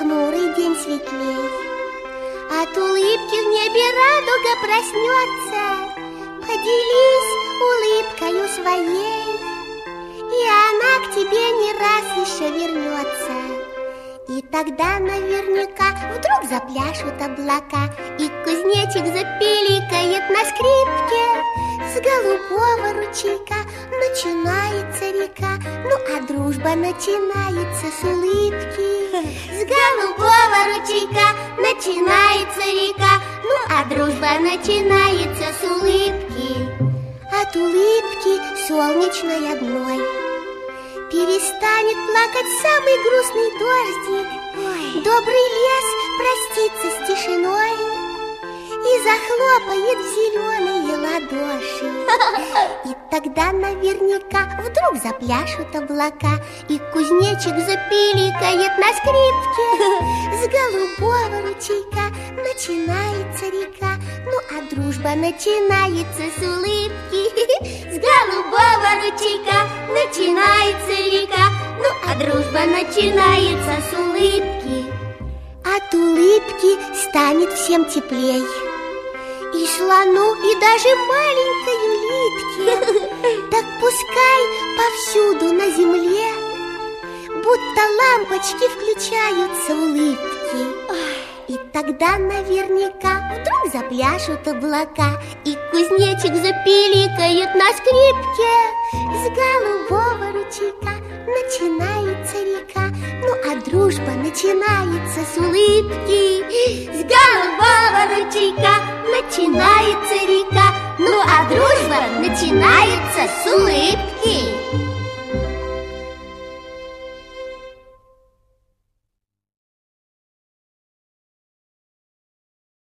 хмурый день светлей. От улыбки в небе радуга проснется. Поделись улыбкою своей, и она к тебе не раз еще вернется. И тогда наверняка вдруг запляшут облака, и кузнечик запиликает на скрипке. С голубого ручейка начинается река, ну а дружба начинается с улыбки. С голубого ручейка начинается река, ну а дружба начинается с улыбки. От улыбки солнечной одной перестанет плакать самый грустный дождик. Добрый лес простится с тишиной и захлопает в зеленые ладоши. И тогда наверняка вдруг запляшут облака, и кузнечик запиликает на скрипке. С голубого ручейка начинается река, ну а дружба начинается с улыбки. С голубого ручейка начинается река, ну а дружба начинается с улыбки. От улыбки станет всем теплей, и слону, и даже маленькой улитке. Так пускай повсюду на земле будто лампочки включаются улыбки. И тогда наверняка вдруг запляшут облака, и кузнечик запиликает на скрипке. С голубого ручейка начинается река, ну а дружба начинается с улыбки. С голубого ручейка начинается река, ну а дружба начинается с улыбки.